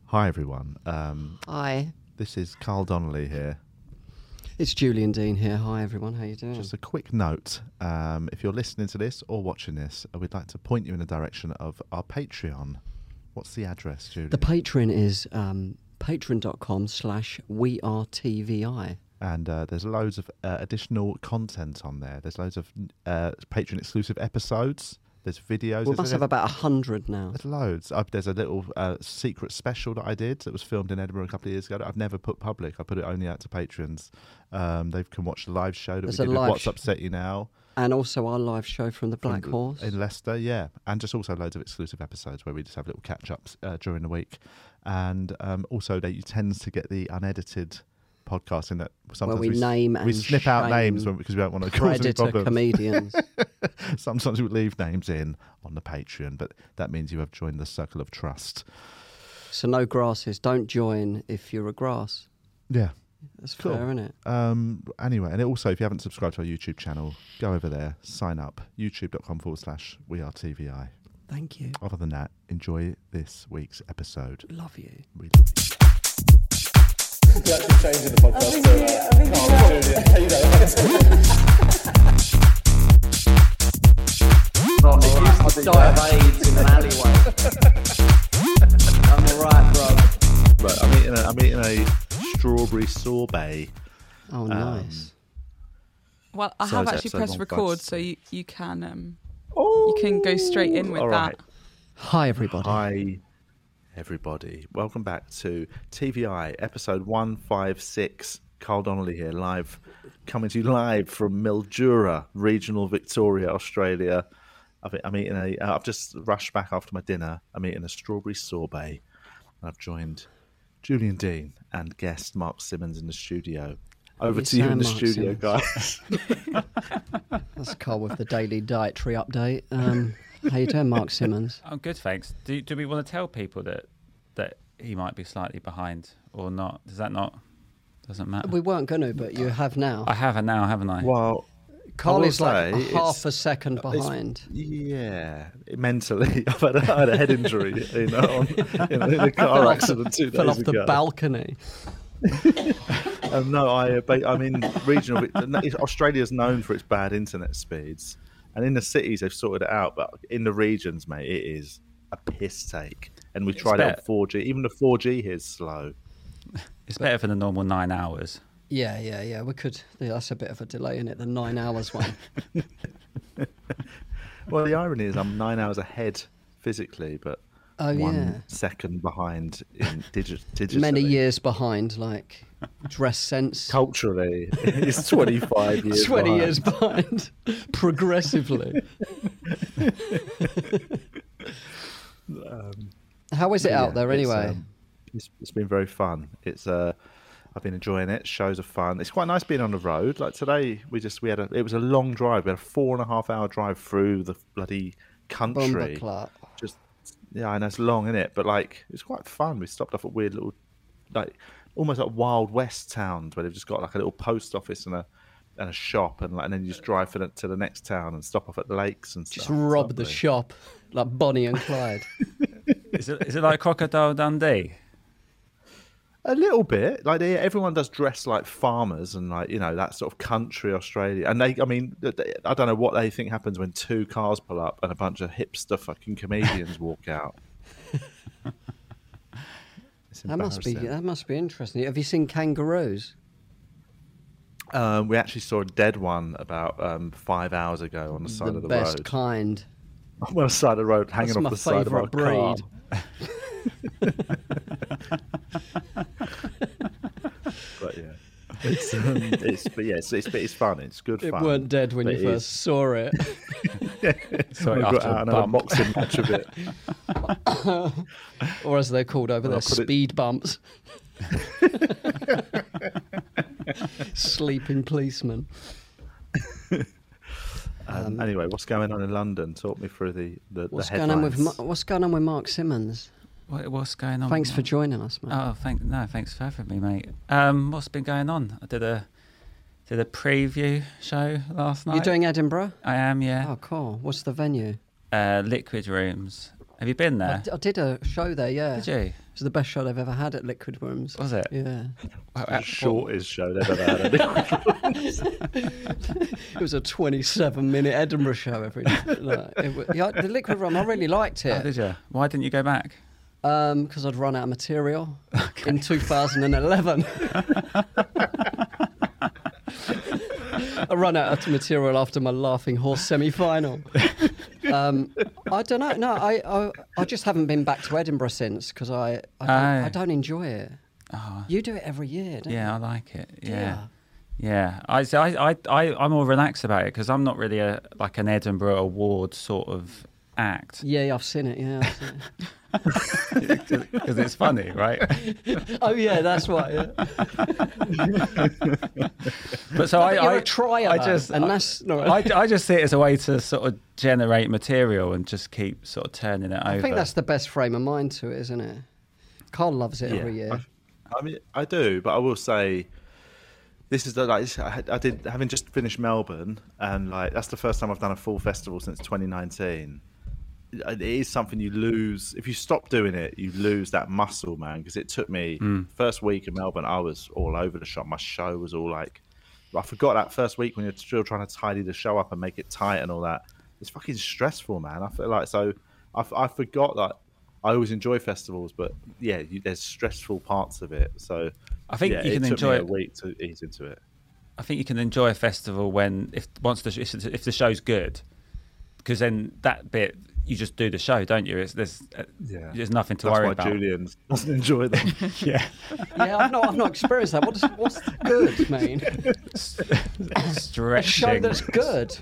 Hi everyone. Hi. This is Carl Donnelly here. It's Julian Dean here. Hi everyone, how you doing? Just a quick note, if you're listening to this or watching this, we'd like to point you in the direction of our Patreon. What's the address, Julian? The Patreon is patreon.com/wearetvi. And there's loads of additional content on there. There's loads of Patreon exclusive episodes. There's videos. We must have about 100 now. There's loads. There's a little secret special that I did that was filmed in Edinburgh a couple of years ago that I've never put public. I put it only out to patrons. They can watch the live show that we did with What's Upset You Now. And also our live show from the Black Horse. In Leicester, yeah. And just also loads of exclusive episodes where we just have little catch-ups during the week. And also that you tend to get the unedited podcast in that sometimes where we snip out names because we don't want to cause any problems. Comedians. Sometimes we leave names in on the Patreon, but that means you have joined the circle of trust. So no grasses. Don't join if you're a grass. Yeah. That's cool. fair, isn't it? Anyway, and also if you haven't subscribed to our YouTube channel, go over there, sign up, youtube.com/wearetvi. Thank you. Other than that, enjoy this week's episode. Love you. We love you. We're actually changing the podcast to die of AIDS in an alleyway. I'm alright, bro. Right, I'm eating a strawberry sorbet. Oh, nice. Well, I So have it's actually episode pressed 1, record, guys. so you can you can go straight in with all that. right. Hi, everybody. Hi, everybody. Welcome back to TVI, episode 156. Carl Donnelly here, coming to you live from Mildura, regional Victoria, Australia. I've just rushed back after my dinner. I'm eating a strawberry sorbet. And I've joined Julian Dean and guest Mark Simmons in the studio. Over to you in the studio, guys. That's Carl with the daily dietary update. How you doing, Mark Simmons? I'm good, thanks. Do we want to tell people that he might be slightly behind or not? Doesn't matter? We weren't going to, but you have now. I have now, haven't I? Well, Carl is say like half a second behind. Yeah, mentally. I had a head injury in a car accident 2 days ago. Fell off the balcony. No, regional. Australia's known for its bad internet speeds, and in the cities they've sorted it out. But in the regions, mate, it is a piss take. And we tried it on 4G. Even the 4G here is slow. It's better for the normal 9 hours. Yeah. We could. Yeah, that's a bit of a delay in it. The 9 hours one. Well, the irony is I'm 9 hours ahead physically, but 1 second behind in digitally. Many years behind, like dress sense. Culturally, it's 25 years 20 behind. years behind. Progressively. How is it out there anyway? It's been very fun. I've been enjoying it. Shows are fun. It's quite nice being on the road. Like today, it was a long drive. We had a 4.5 hour drive through the bloody country. I know it's long, isn't it? But like, it's quite fun. We stopped off at weird little, like almost like Wild West towns where they've just got like a little post office and a shop, and then you just drive to the next town and stop off at the lakes and stuff. Just rob the shop like Bonnie and Clyde. Is it like Crocodile Dundee? A little bit. Like everyone does dress like farmers and like, that sort of country Australia. And I don't know what they think happens when 2 cars pull up and a bunch of hipster fucking comedians walk out. That must be interesting. Have you seen kangaroos? We actually saw a dead one about 5 hours ago on the side of the road. The best kind. On the side of the road, hanging off the side of our car. But yeah, it's fun. It's good fun. It weren't dead when you first saw it. Sorry, got out and had a boxing match of it. Or as they're called over there, speed bumps. Sleeping policeman. Anyway, what's going on in London? Talk me through the what's headlines. What's going on with Mark Simmons? What's going on? Thanks for joining us, mate. Oh, thanks for having me, mate. What's been going on? I did a preview show last night. You're doing Edinburgh? I am, yeah. Oh, cool. What's the venue? Liquid Rooms. Have you been there? I did a show there, yeah. Did you? was the best show they've ever had at Liquid Rooms. Was it? Yeah. The shortest show they've ever had. It was a 27-minute Edinburgh show every night. The Liquid Room, I really liked Oh, it. did you? Why didn't you go back? Because I'd run out of material in 2011. I run out of material after my Laughing Horse semi-final. I don't know. No, I just haven't been back to Edinburgh since because I don't enjoy it. Oh. You do it every year, don't you? Yeah, I like it. Yeah. I'm more relaxed about it because I'm not really like an Edinburgh Award sort of act. Yeah, I've seen it. Yeah, I've seen it. Because it's funny, right? Oh yeah, that's why. Yeah. But so You're a trier, I just see it as a way to sort of generate material and just keep sort of turning it over. I think that's the best frame of mind to it, isn't it? Carl loves it every year. I mean, I do, but I will say, this is I did, having just finished Melbourne, and like that's the first time I've done a full festival since 2019. It is something you lose if you stop doing it. You lose that muscle, man. Because it took me first week in Melbourne, I was all over the shop. My show was all like, I forgot that first week when you're still trying to tidy the show up and make it tight and all that. It's fucking stressful, man. I feel like I forgot that I always enjoy festivals, but yeah, there's stressful parts of it. So I think you can took enjoy me it. a week to ease into it. I think you can enjoy a festival if the show's good, because then that bit you just do the show, don't you? There's nothing to worry about. That's why Julian doesn't enjoy them. Yeah, I've not experienced that. What's good mean? Stretching. A show that's good.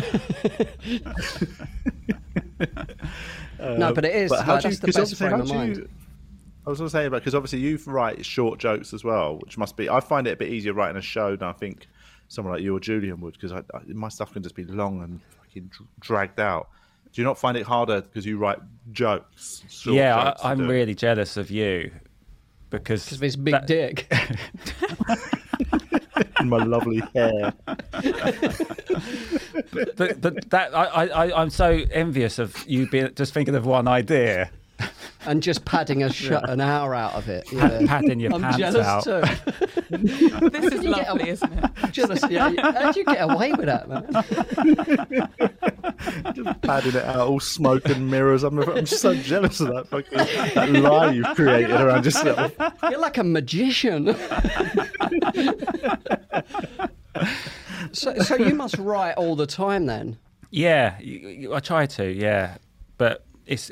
No, but it is. That's the best frame of mind. I was going to say about because obviously you write short jokes as well, which must be. I find it a bit easier writing a show than I think someone like you or Julian would, because my stuff can just be long and fucking dragged out. Do you not find it harder because you write jokes? Yeah, I'm really jealous of you because of his big dick. My lovely hair. but that I'm so envious of you just thinking of one idea and just padding an hour out of it. Yeah. Padding your I'm pants jealous out. too. This is lovely, isn't it? I'm jealous. Yeah. How'd you get away with that, man? Just padding it out, all smoke and mirrors. I'm so jealous of that lie you've created around yourself. You're like a magician. So you must write all the time then? Yeah, I try to. Yeah, but it's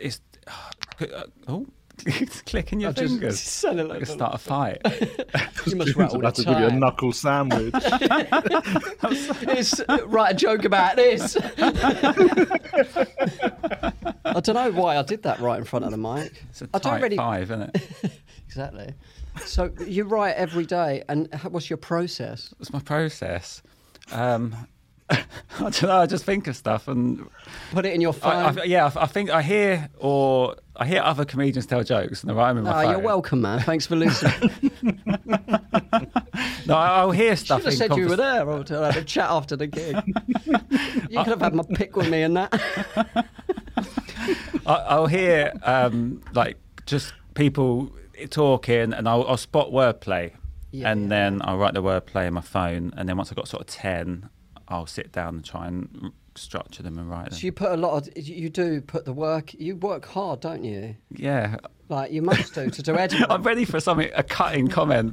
clicking your fingers. Sounded like Start a fight. You must write all the Have to give you a time. knuckle sandwich. Write a joke about this. I don't know why I did that right in front of the mic. It's a I don't tight really. five, isn't it? Exactly. So you write every day, and what's your process? What's my process? I don't know. I just think of stuff and Put it in your phone. I think I hear other comedians tell jokes and I write them in my phone. You're welcome, man. Thanks for listening. No, I'll hear stuff. Should have said you were there, or to have a chat after the gig. You could have had my pick with me and that. I'll hear like just people talking, and I'll spot wordplay, and then I'll write the wordplay in my phone, and then once I've got sort of 10, I'll sit down and try and structure them and write them. So you put a lot of. You do put the work. You work hard, don't you? Yeah. Like you must do to do Edinburgh. I'm ready for a cutting comment.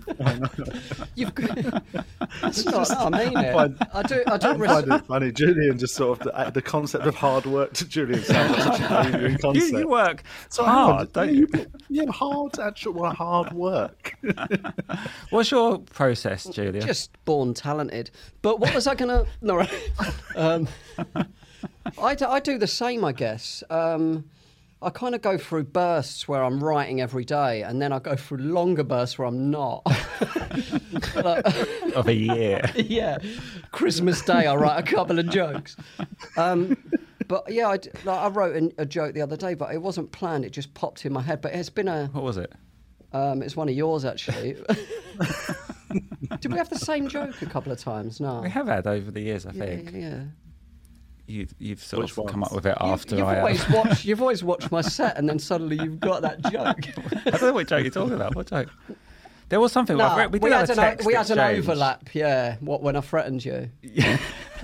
That's not. I mean it. I do. I find it funny. Julian just sort of the concept of hard work to Julian sounds like such a alien concept. You work hard, don't you? Yeah, hard work. What's your process, Julia? Just born talented. But what was I going to... No, I do the same, I guess. I kind of go through bursts where I'm writing every day, and then I go through longer bursts where I'm not. Of a year. Yeah. Christmas Day, I write a couple of jokes. But yeah, I wrote a joke the other day, but it wasn't planned. It just popped in my head. But it's been a... What was it? It's one of yours, actually. Did we have the same joke a couple of times? No. We have had over the years, I think. Yeah. You've sort Which of come ones? up with it after You've always watched my set, and then suddenly you've got that joke. I don't know what joke you're talking about. What joke? There was something. No, we had a text we had an exchange. overlap. Yeah, when I threatened you. Yeah.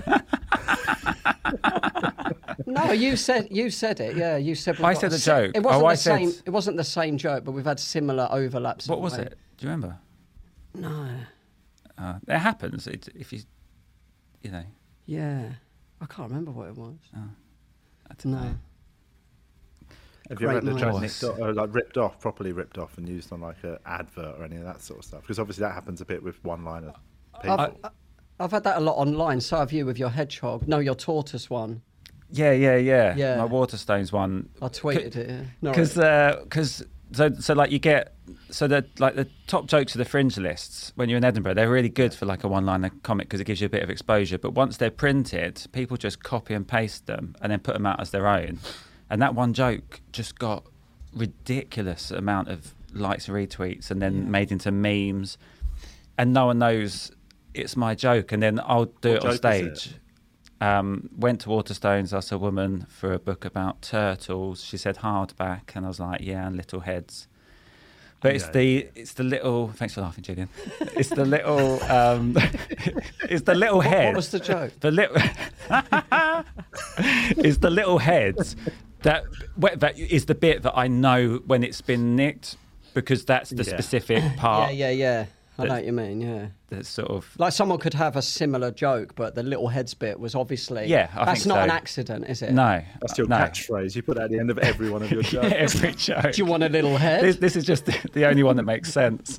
No, you said it. Yeah, you said. I said a joke. It wasn't Oh, the I said- same. It wasn't the same joke, but we've had similar overlaps. What in a was way. it? Do you remember? No. It happens. If you know. Yeah, I can't remember what it was. I don't know. No. Have you ever had Great a joke minds. nicked off, or like properly ripped off and used on like an advert or any of that sort of stuff? Because obviously that happens a bit with one-liner people. I've had that a lot online. So have you with your hedgehog. No, your tortoise one. Yeah. Yeah. My Waterstones one. I tweeted it. Yeah. No, Because so like you get the top jokes of the fringe lists when you're in Edinburgh, they're really good for like a one-liner comic because it gives you a bit of exposure. But once they're printed, people just copy and paste them and then put them out as their own. And that one joke just got ridiculous amount of likes and retweets, and then made into memes, and no one knows it's my joke. And then I'll do it on joke is stage. Went to Waterstones, asked a woman for a book about turtles. She said hardback, and I was like, yeah, and little heads. But it's the little. Thanks for laughing, Julian. It's the little. It's the little head. What was the joke? The little. It's the little heads that is the bit that I know when it's been nicked, because that's the specific part. Yeah. I know what you mean. Yeah. That's sort of Like someone could have a similar joke, but the little heads bit was obviously. Yeah, I that's think not so. an accident, is it? no. That's your no. catchphrase. You put that at the end of every one of your jokes. Every joke. Do you want a little head? This is just the only one that makes sense.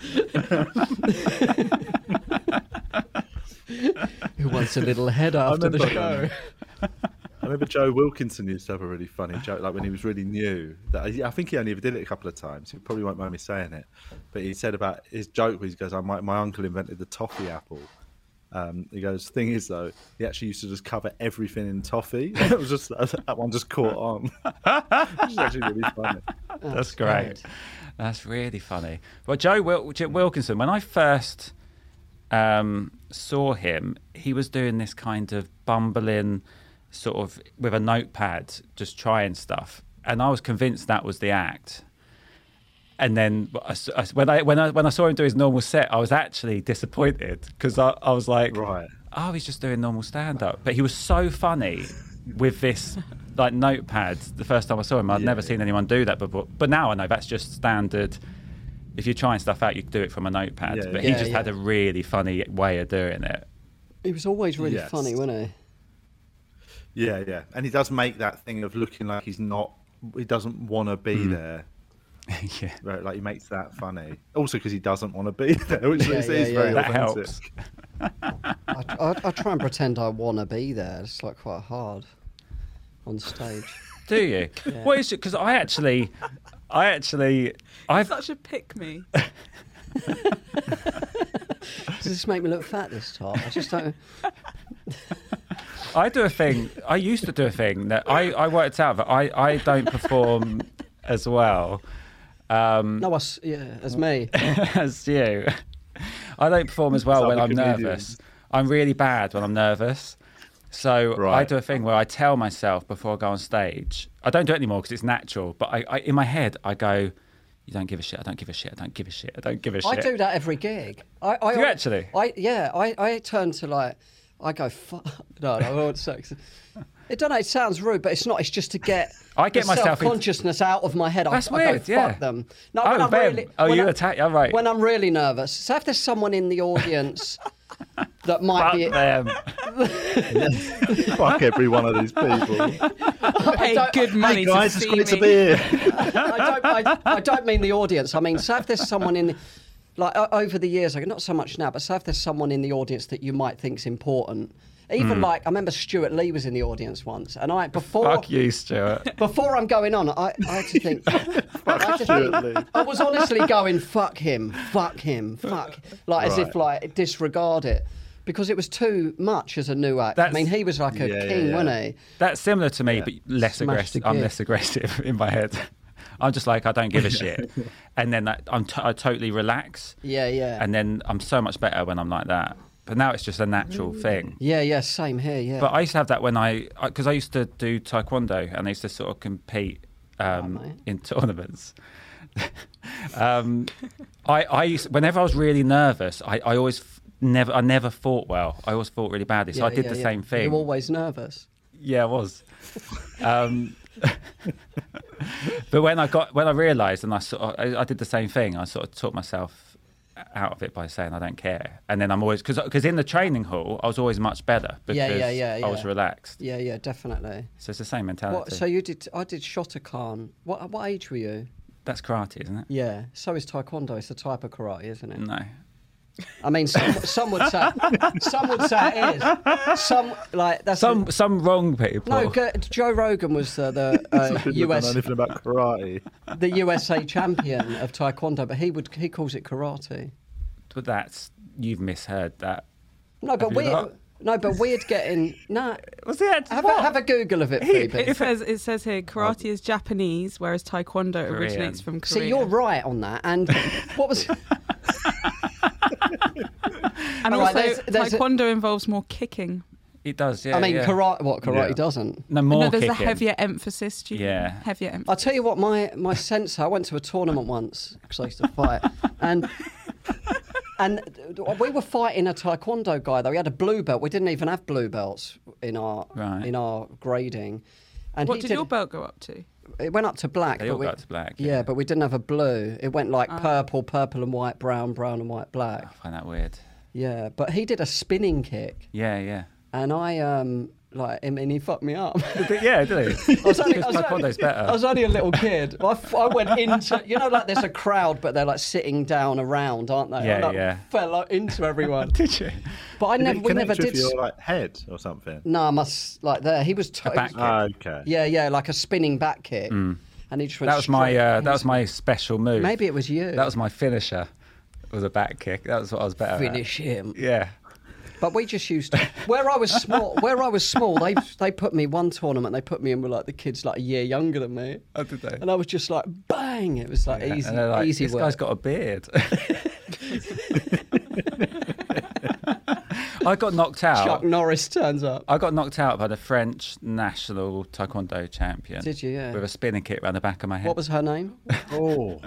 Who wants a little head after the show? I remember Joe Wilkinson used to have a really funny joke, like when he was really new. That I think he only ever did it a couple of times. He probably won't mind me saying it, but he said about his joke where he goes, my uncle invented the toffee apple." He goes, "Thing is though, he actually used to just cover everything in toffee." It was just that one just caught on. Which is actually really funny. That's great. That's really funny. Well, Joe Wilkinson, when I first saw him, he was doing this kind of bumbling, sort of with a notepad, just trying stuff, and I was convinced that was the act. And then when I saw him do his normal set, I was actually disappointed, because I was like, Right. oh, he's just doing normal stand-up. But he was so funny with this like notepad. The first time I saw him, I'd never seen anyone do that before. But now I know that's just standard. If you're trying stuff out, you do it from a notepad. Yeah, but yeah. he just had a really funny way of doing it. He was always really Yes. funny, wasn't he? Yeah, and he does make that thing of looking like he doesn't want to be there. Yeah. Right, like he makes that funny. Also because he doesn't want to be there, which Yeah, is yeah, very yeah. That authentic. I try and pretend I want to be there. It's like quite hard on stage. Do you? Yeah. What is it? Because I actually, I've Such a pick me. Does this make me look fat this time? I just don't. I do a thing. I used to do a thing that I worked out that I don't perform as well No, as me. as you. I don't perform as well As when other I'm comedians. nervous. I'm really bad when I'm nervous. So I Right. do a thing where I tell myself before I go on stage. I don't do it anymore because it's natural. But I in my head I go, "You don't give a shit. I don't give a shit. I don't give a shit. I don't give a shit." I do that every gig. I Do you actually? I turn to like, I go, fuck. No, I won't say. It don't know, it sounds rude, but it's not. It's just to get I get the myself into- self-consciousness out of my head. That's I weird, go, yeah. fuck them. No, Oh, when I'm Ben. really, Oh, when you I- attack. All right. When I'm really nervous. So if there's someone in the audience that might Fuck be... them. Fuck every one of these people. Pay good money Hey guys, to it's see great to me. be here. I don't mean the audience. I mean, so if there's someone in... Like, over the years, like, not so much now, but so if there's someone in the audience that you might think's important... Even like, I remember Stuart Lee was in the audience once, and Fuck you, Stuart. before I'm going on, I had to think. Stuart Lee. I was honestly going, fuck him, fuck, like as if like disregard it, because it was too much as a new act. I That's- mean, he was like a Yeah, king, yeah. wasn't he? That's similar to me, but less Smashed aggressive. the I'm gig. less aggressive in my head. I'm just like, I don't give a shit. And then I totally relax. Yeah, yeah. And then I'm so much better when I'm like that. but now it's just a natural thing. Yeah, same here. Yeah, But I used to have that when because I used to do taekwondo and I used to sort of compete in tournaments. I used, whenever I was really nervous, I always never fought well. I always fought really badly. So I did the same thing. You're always nervous. Yeah, I was. But when I realised, and I did the same thing. I sort of taught myself out of it by saying I don't care, and then I'm always because in the training hall I was always much better because I was relaxed. Yeah, definitely. So it's the same mentality. So I did Shotokan. What age were you? That's karate, isn't it? Yeah. So is Taekwondo. It's a type of karate, isn't it? No. I mean, some would say it is. Some wrong people. No, Joe Rogan was the US. Don't know anything about karate. The USA champion of Taekwondo, but he calls it karate. But you've misheard that. No, but weird getting no. What's it? Have a Google of it, Phoebe. It says here karate is Japanese, whereas Taekwondo originates from Korea. See, you're right on that. And what was? And also, Taekwondo involves more kicking. It does, yeah. I mean, karate doesn't. No, there's kicking. a heavier emphasis. Heavier emphasis. I'll tell you what, my sensei, I went to a tournament once because I used to fight, and we were fighting a Taekwondo guy, though. We had a blue belt. We didn't even have blue belts in our grading. And what did your belt go up to? It went up to black. They all got to black. Yeah, but we didn't have a blue. It went like purple and white, brown and white, black. I find that weird. Yeah, but he did a spinning kick. Yeah. And I he fucked me up. Yeah, did he? Taekwondo's better. I was only a little kid. I went into, like there's a crowd, but they're like sitting down around, aren't they? Yeah. Fell into everyone. Did you? But we never did. With your head or something. No, I must there. He was back kick. Okay. Yeah, like a spinning back kick. And he just went. That was my special move. Maybe it was you. That was my finisher. It was a back kick. That was what I was better Finish him. Yeah. But we just used to, where I was small, they put me one tournament. They put me in with like the kids like a year younger than me. Oh, did they? And I was just like bang. It was like easy, like, easy this work. This guy's got a beard. I got knocked out. Chuck Norris turns up. I got knocked out by the French national taekwondo champion. Did you? Yeah. With a spinning kick around the back of my head. What was her name? Oh.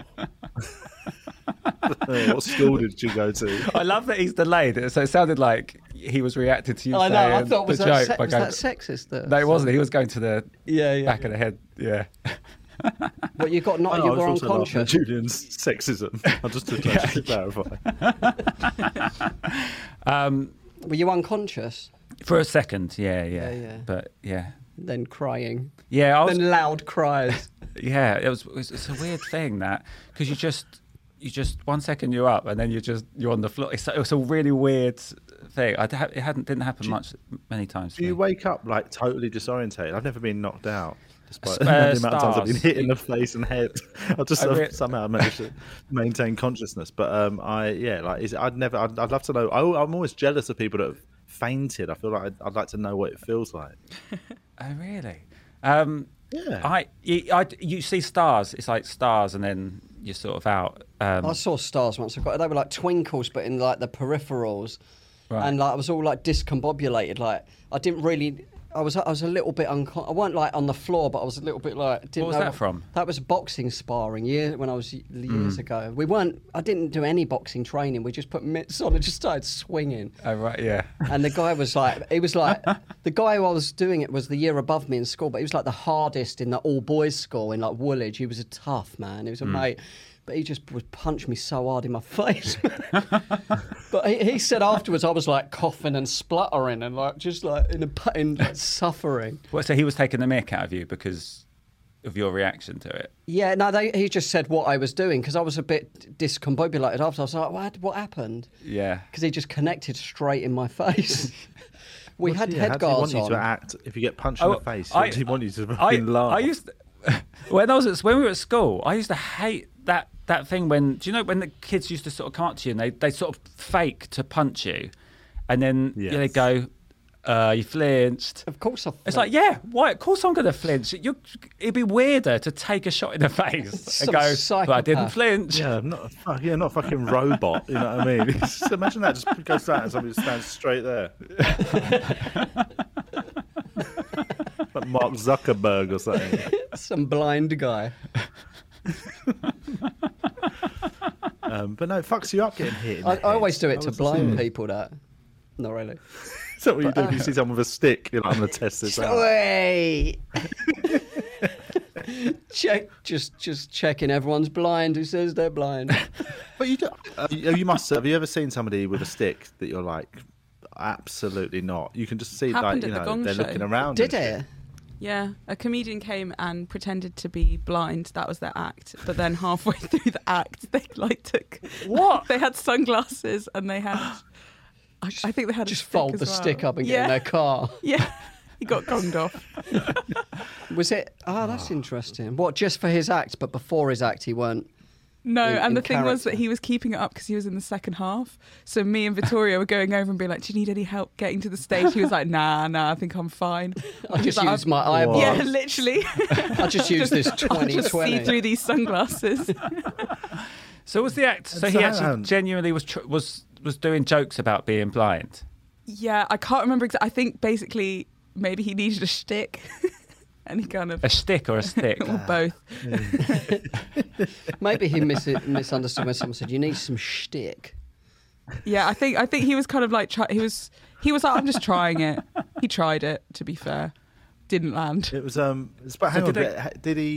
What school did you go to? I love that he's delayed. So it sounded like he was reacting to you saying I thought the joke. Was that sexist? Though? No, it wasn't. He was going to the back of the head. Yeah. Well, you got not. You were unconscious. Julian's sexism. I'll just to clarify. Were you unconscious? For a second, yeah. But yeah. Then crying. Yeah, I was. Then loud cries. Yeah, it's a weird thing that because you just 1 second you're up and then you're on the floor. It's a really weird thing. It didn't happen many times. Do you wake up like totally disorientated? I've never been knocked out. Despite the amount of times I've been hit in the face and head, I just somehow managed to maintain consciousness. But I'd love to know. I'm always jealous of people that have fainted. I feel like I'd like to know what it feels like. Oh really? Yeah. You see stars. It's like stars, and then you're sort of out. I saw stars once. They were like twinkles, but in like the peripherals, and like I was all like discombobulated. Like I didn't really. I was a little bit I weren't like on the floor, but I was a little bit like. What was that from? That was boxing sparring when I was years ago. I didn't do any boxing training. We just put mitts on and just started swinging. Oh right, yeah. And the guy was like, the guy who I was doing it was the year above me in school, but he was like the hardest in the all boys school in like Woolwich. He was a tough man. He was a mate. But he just would punch me so hard in my face. But he said afterwards I was like coughing and spluttering and like just like in suffering. Well, so he was taking the mick out of you because of your reaction to it? Yeah, no, he just said what I was doing because I was a bit discombobulated after. I was like, what happened? Yeah. Because he just connected straight in my face. We had head guards on. How do you want you to act if you get punched in the face? How do you want you to fucking laugh? When we were at school, I used to hate that thing when the kids used to sort of come up to you and they sort of fake to punch you, and then they go, You flinched. Of course I It's like, yeah, why? Of course I'm going to flinch. It'd be weirder to take a shot in the face and go, but I didn't flinch. Yeah, not a fucking robot. You know what I mean? Just imagine that. Just goes that and somebody stands straight there. Like Mark Zuckerberg or something. Some blind guy. But no, it fucks you up getting hit. I always do it to blind people. That not really. Is that what you do if you see someone with a stick? You're like, I'm going to test this out. Wait. Just checking everyone's blind who says they're blind. But you must have. Have you ever seen somebody with a stick that you're like, absolutely not? You can just see Happened like, at the Gong they're Show. looking around. Did it? Yeah, a comedian came and pretended to be blind. That was their act. But then halfway through the act, they took What? They had sunglasses and they had. I think they had Just a stick fold as the well. stick up and get in their car. Yeah, he got gonged off. Was it? Oh, that's interesting. What, just for his act, but before his act, he weren't. No, in and the thing was that character. he was keeping it up because he was in the second half. So me and Vittoria were going over and being like, "Do you need any help getting to the stage?" He was like, "Nah, I think I'm fine." I just like, used my eyeballs. Yeah, literally. I just used this I'll just 2020. see through these sunglasses. So was the act? So he actually genuinely was doing jokes about being blind. Yeah, I can't remember exactly. I think basically maybe he needed a shtick. And he kind of... A stick or a stick? or both. Maybe he misunderstood when someone said, "You need some shtick." Yeah, I think he was kind of like he was like, "I'm just trying it." He tried it. To be fair, didn't land. It was but hang on, did he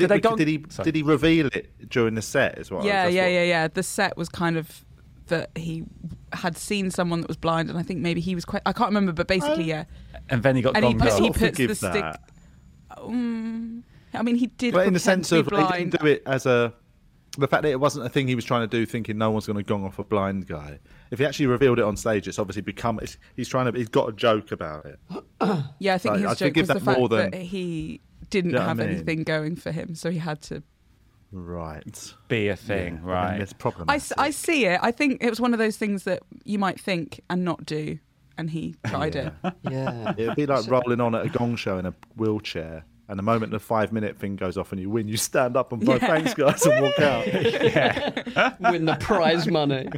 reveal it during the set as well? Yeah. The set was kind of that he had seen someone that was blind, and I think maybe he was quite. I can't remember, but basically, yeah. And then he got gonged off. He puts the stick. I mean, he did. But in the sense of blind. he didn't do it as the fact that it wasn't a thing he was trying to do, thinking no one's going to gong off a blind guy. If he actually revealed it on stage, it's obviously he's got a joke about it. Yeah, I think his joke was the fact that he didn't have anything going for him, so he had to. Right. Be a thing, right. It's problematic. I see it. I think it was one of those things that you might think and not do, and he tried it. Yeah. It'd be like rolling on at a Gong Show in a wheelchair, and the moment the 5-minute thing goes off and you win, you stand up and go, "Thanks, guys," and walk out. Win the prize money.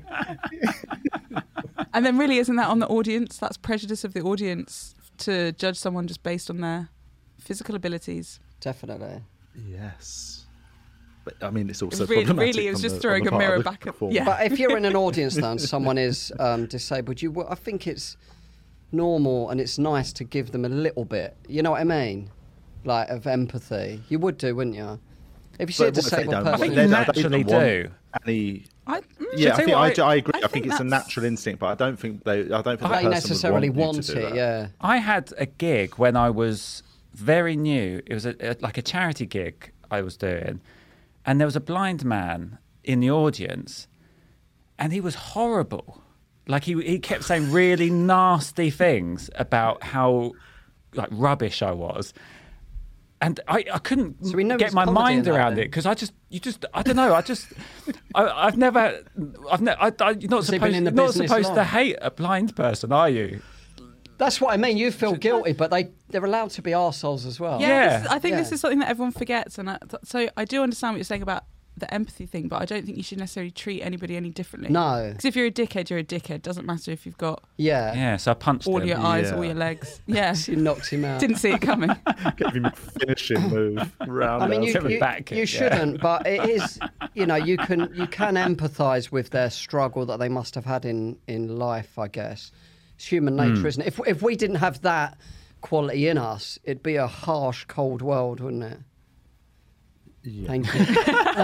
And then really, isn't that on the audience? That's prejudice of the audience to judge someone just based on their physical abilities. Definitely. Yes. But, I mean, it's also really, it was just throwing a mirror back at. Yeah. But if you're in an audience now and someone is disabled, I think it's normal and it's nice to give them a little bit. You know what I mean? Like of empathy. You would do, wouldn't you? If you see a disabled person, I think you naturally do. I agree. I think it's a natural instinct, but I don't think they necessarily want it. Yeah. I had a gig when I was very new. It was like a charity gig I was doing, and there was a blind man in the audience, and he was horrible. Like he kept saying really nasty things about how like rubbish I was. And I couldn't get my mind around it because I don't know. I've never, you're not supposed to hate a blind person, are you? That's what I mean. You feel guilty, but they're allowed to be arseholes as well. Yeah. I think this is something that everyone forgets. And so I do understand what you're saying about the empathy thing, but I don't think you should necessarily treat anybody any differently. No. Because if you're a dickhead, you're a dickhead. Doesn't matter if you've got so I punched all him. your eyes, all your legs. Yeah. You knocked him out. Didn't see it coming. Gave him a finishing move. I mean, you shouldn't, but it is, you can empathise with their struggle that they must have had in life, I guess. It's human nature, isn't it? If we didn't have that quality in us, it'd be a harsh, cold world, wouldn't it? Yeah. Thank you.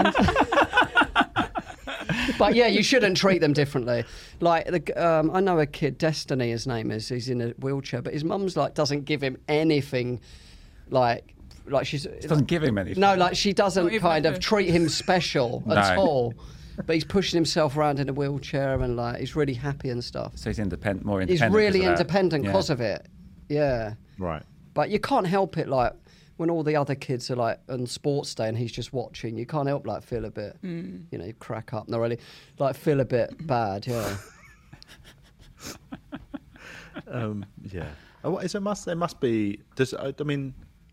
But yeah, you shouldn't treat them differently. Like I know a kid, Destiny, his name is. He's in a wheelchair, but his mum's like doesn't give him anything. Like she doesn't give him anything. No, like she doesn't kind of treat him special at all. But he's pushing himself around in a wheelchair and like he's really happy and stuff. So he's more independent. He's really independent because of it. Yeah. Right. But you can't help it like when all the other kids are like on sports day and he's just watching, you can't help like feel a bit, you crack up. Not really, like feel a bit bad. Yeah. Yeah. There must be. I mean,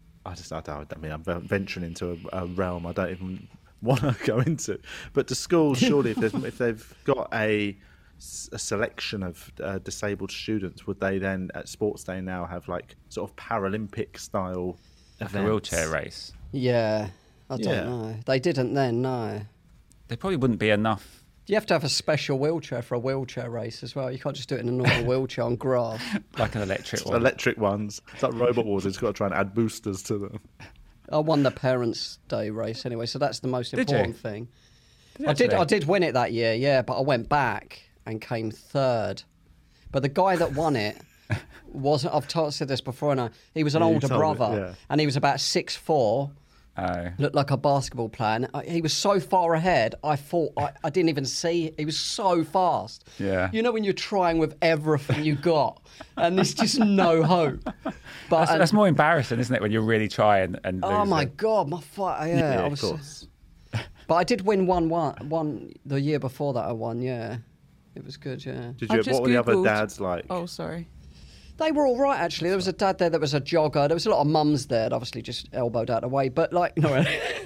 I'm venturing into a realm I don't even want to go into. But do schools surely, if they've got a selection of disabled students, would they then at Sports Day now have like sort of Paralympic style Like events? a wheelchair race. Yeah, I don't know. They didn't then, no. There probably wouldn't be enough. You have to have a special wheelchair for a wheelchair race as well. You can't just do it in a normal wheelchair on grass. Like an electric one. Electric ones. It's like Robot Wars. It's got to try and add boosters to them. I won the Parents' Day race anyway, so that's the most Did important you? thing. Did I did. actually? I did win it that year, yeah, but I went back and came third. But the guy that won it wasn't. Said this before, and he was an Yeah, you older told me, brother, yeah. and he was about 6'4". Oh. Looked like a basketball player. And he was so far ahead, I thought I didn't even see. He was so fast. Yeah. You know when you're trying with everything you got, and there's just no hope. But That's more embarrassing, isn't it, when you're really trying and oh losing? my god, my fight! Yeah, I of was. course. But I did win one the year before that. I won. Yeah, it was good. Yeah, Did I've you? just What were the other Googled- dads like? Oh, sorry. they were all right actually. There was a dad there that was a jogger. There was a lot of mums there, that obviously just elbowed out of the way. But like, no,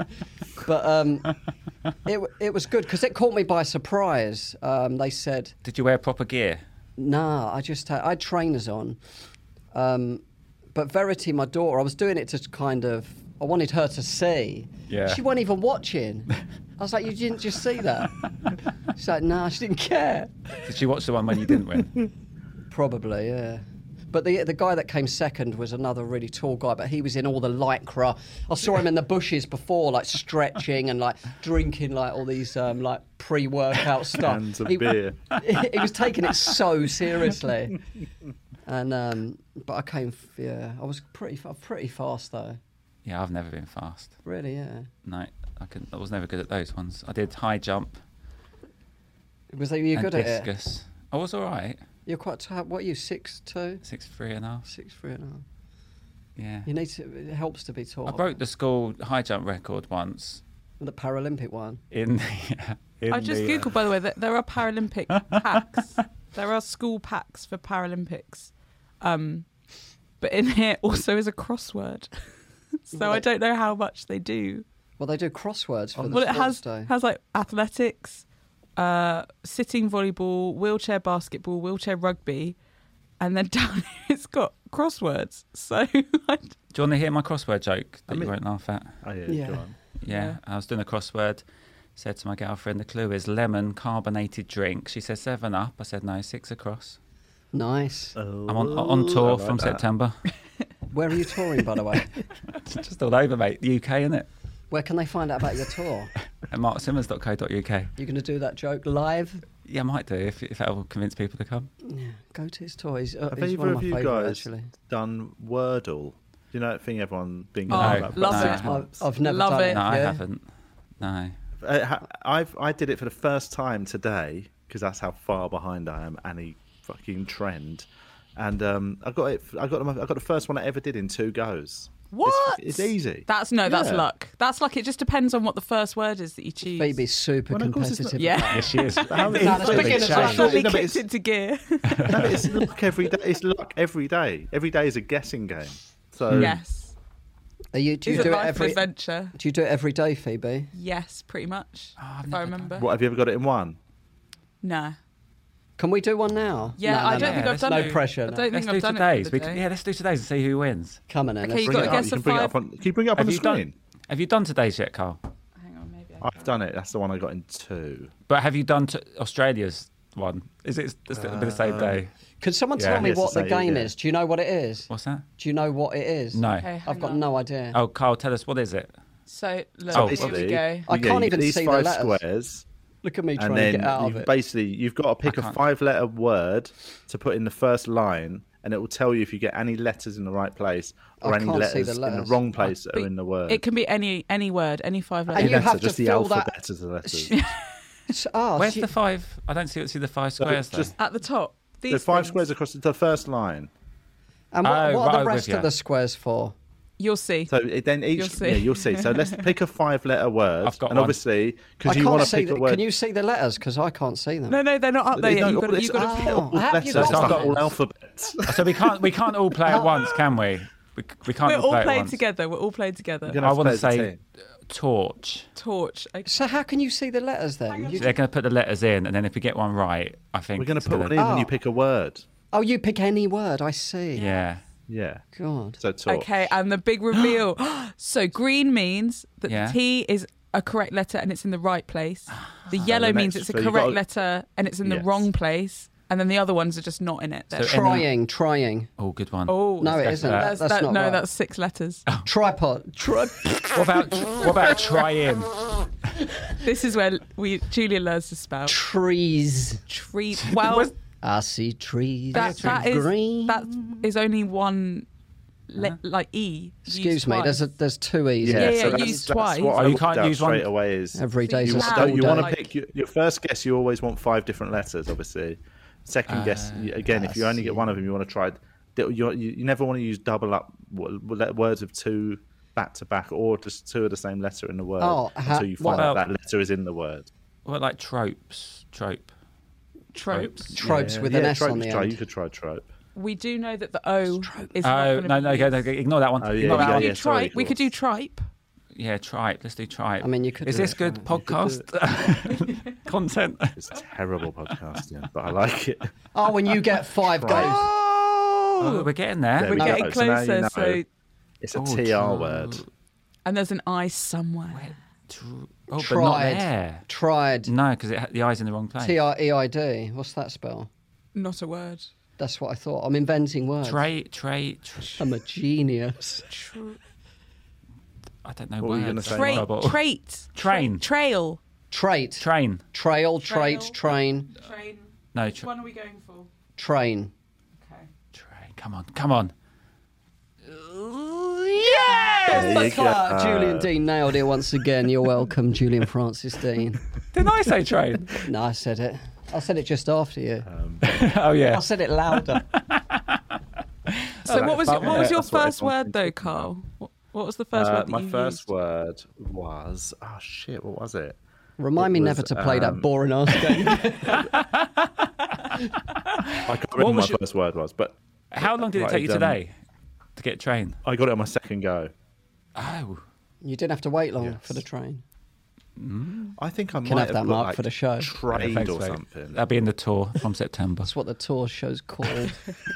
but it was good because it caught me by surprise. They said, Did you wear proper gear? nah, I had trainers on. But Verity, my daughter, I was doing it to kind of, I wanted her to see. Yeah. She wasn't even watching. I was like, you didn't just see that? She's like, nah, she didn't care. Did she watch the one when you didn't win? Probably, yeah. But the guy that came second was another really tall guy, but he was in all the lycra. I saw him in the bushes before, like stretching and like drinking like all these like pre-workout stuff. Cans of beer. He was taking it so seriously. And but I came, I was pretty fast though. Yeah, I've never been fast. Really, yeah. No, I was never good at those ones. I did high jump Was you and good at it? discus. I was all right. You're quite. What are you? 6'2"? 6'3.5". 6'3.5". Yeah. You need to. It helps to be tall. I broke the school high jump record once The Paralympic one. in I just googled, by the way, that there are Paralympic packs. There are school packs for Paralympics. But in here also is a crossword. So I don't know how much they do. Well, they do crosswords for the Well, it sports day. has like athletics, sitting volleyball, wheelchair basketball, wheelchair rugby, and then down here it's got crosswords. So Do you want to hear my crossword joke that you won't laugh at? Oh yeah, Yeah. go on. Yeah, I was doing a crossword. Said to my girlfriend, the clue is lemon carbonated drink. She said 7 Up. I said no, 6 across. Nice. I'm on tour from September. Where are you touring, by the way? Just all over, mate. The UK, innit? Where can they find out about your tour? At marksimmons.co.uk. You going to do that joke live? Yeah, I might do if that'll convince people to come. Yeah, go to his tour. He's Have one either of of my you favourite, guys actually. done Wordle? You know that thing everyone being Oh, about for love about it. 6 months? I've never Love done it. it. No, I yeah. haven't. No. I did it for the first time today because that's how far behind I am any fucking trend, and I got the first one I ever did in 2 goes. what? It's easy. That's Yeah. luck. That's luck. It just depends on what the first word is that you choose. Phoebe's super Well, of course it's competitive. Yeah. Yes, she is. How No, that's beginner's change. luck. Probably No, but kicked into gear. no, it's luck every day. It's luck every day. Every day is a guessing game. So Yes. Do you Is do it it life every? adventure? Do you do it every day, Phoebe? Yes, pretty much. I've if never I done remember. what have you ever got it in one? No. Can we do one now? Yeah, No, I no, don't no. think I've done No it. pressure. I no. don't think Let's I've do done today's. it. for the day. Yeah, let's do today's and see who wins. Come on, then. Okay, let's you bring got it to up. guess You can bring it up on. Can you bring it up on the screen? Have you done today's yet, Carl? Hang on, maybe. I've done it. That's the one I got in 2. But have you done Australia's one? Is it the same day? Could someone Yeah. tell me Yes, what the to say, game yeah. is? Do you know what it is? What's that? Do you know what it is? No. Okay, hang I've got on. no idea. Oh, Carl, tell us, what is it? So, look, Oh, here basically, we go. I can't you even get these see the 5 letters. squares, Look at me trying and to then get out of it. you've got to pick I a can't. 5-letter word to put in the first line, and it will tell you if you get any letters in the right place or I any can't see letters the in the letters. wrong place that But are in the word. It can be any word, any 5 letters. And you have to just the fill that- alphabet as the letters. Where's so the 5? I don't see the 5 squares, though. just- At the top. These There's 5 things. squares across the first line. and what Oh, are right, the with rest you. of the squares for? You'll see. So then You'll each, see. yeah, you'll see. So let's pick a 5-letter word, I've got and one. obviously I because you can't want to see. pick a word. Can you see the letters? Because I can't see them. No, they're not up there No, yet. You've all got this- to. Oh, all have letters, you got it's not them? all alphabet. So we can't all play at once, can we? We can't We're all all play at playing once. together. We're all playing together. You're gonna I have to want to play as a say team. torch. Torch. Okay. So how can you see the letters then? You- They're going to put the letters in, and then if we get one right, I think We're going to it's put one gonna- in when you Oh. pick a word. Oh, you pick any word. I see. Yeah. Yeah. God. So torch. Okay, and the big reveal. So green means that Yeah. the T is a correct letter and it's in the right place. The yellow the means next- it's a so you correct gotta- letter and it's in the Yes. wrong place. And then the other ones are just not in it. So They're- Trying. Oh, good one. Oh, No, it go for isn't. that. That's not no, right. that's 6 letters. Tripod. What about trying? This is where Julia learns to spell. Trees. Tree. Well, I see trees. that green. is only one like E. Excuse used me. twice. There's 2 E's. Yeah, so used twice. what I Oh, you worked can't out use one- straight away is Every day's you, a Wow. school you want to day. pick your first guess. You always want 5 different letters, obviously. Second guess, again, if you only get one of them, you want to try. You never want to use double up words of 2 back to back, or just 2 of the same letter in the word until you what find out about- that letter is in the word. What like tropes? Trope. Tropes. Tropes with an S trope, on the try. end. You could try trope. We do know that the O is not Oh going no, to no, be okay, used. no, ignore that one. Oh, yeah, Ignore that yeah, one. yeah. sorry, Tripe. We could do tripe. Yeah, tripe. Let's do tripe. I mean, you could Is do this it. good podcast content? It's terrible podcasting, but I like it. Oh, when you get 5 goes. Oh, we're getting there. There We're we getting go. So now closer. you know. So, It's a Oh, TR word. and there's an I somewhere. Oh, but not Tried. there. Tried. No, because the eye's in the wrong place. Treid. What's that spell? Not a word. That's what I thought. I'm inventing words. I'm a genius. I don't know What were you words. gonna say, Mark? Trait. Train. Trail. Trait. Train. Trail. Trait. Trail. Train. Train. No, Which one are we going for? Train. Okay. train. Come on, come on. There you go. Julian Dean nailed it once again. You're welcome, Julian Francis Dean. Didn't I say train? No, I said it. I said it just after you. Oh yeah. I said it louder. So what was fun, what was yeah. your That's what first everyone's word though, thinking Carl? What was the first word that My you first used? word was what was it? Remind me It never was, to play that boring ass game. I can't remember what was my first word was, but How long did it Right, take you today to get train? I got it on my second go. Oh, You didn't have to wait long Yes. for the train. I think I Can might have that got, mark like, for the show. Trade thanks, or mate. something. That'll be in the tour from September. That's what the tour show's called.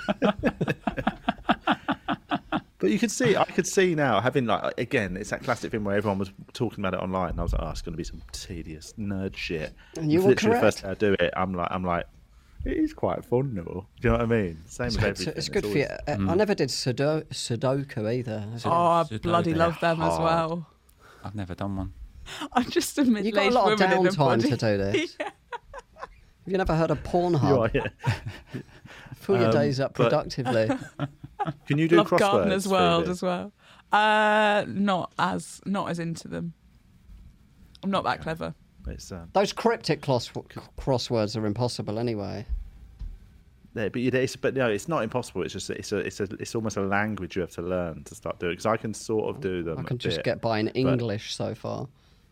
But you could see, I could see now having like again, it's that classic thing where everyone was talking about it online, and I was like, oh, it's going to be some tedious nerd shit. And you It's were literally correct. the first time I do it. I'm like, it is quite fun, though. Do you know what I mean? Same with everything. It's good for you. I never did Sudoku either. Oh, I Sudoku. bloody love them as Hard. well. I've never done one. I'm just a You middle-aged got a lot of woman in a downtime body. to do this. Have you never heard of You Pornhub? are, yeah. Fill your days up but- productively. Can you do Love crosswords? Gardener's World Phoebe? as well. Not as into them. I'm not that clever. It's, Those cryptic crosswords are impossible anyway. yeah, but no, it's not impossible. It's just it's almost a language you have to learn to start doing. Because I can sort of do them. I can a just bit, get by in English so far.